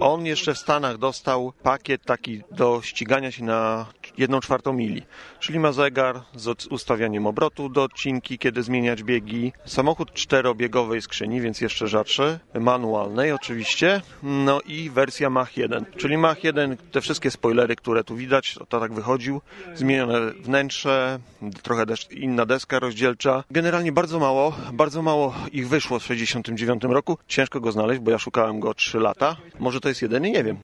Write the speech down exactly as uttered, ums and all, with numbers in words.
On jeszcze w Stanach dostał pakiet taki do ścigania się na jedną czwartą mili, czyli ma zegar z ustawianiem obrotu do odcinki, kiedy zmieniać biegi, samochód czterobiegowej skrzyni, więc jeszcze rzadszy, manualnej oczywiście, no i wersja Mach jeden, czyli Mach jeden, te wszystkie spoilery, które tu widać, to tak wychodził, zmienione wnętrze, trochę des- inna deska rozdzielcza. Generalnie bardzo mało, bardzo mało ich wyszło w sześćdziesiątym dziewiątym roku. Ciężko go znaleźć, bo ja szukałem go trzy lata. Może to jest jedyny, nie wiem.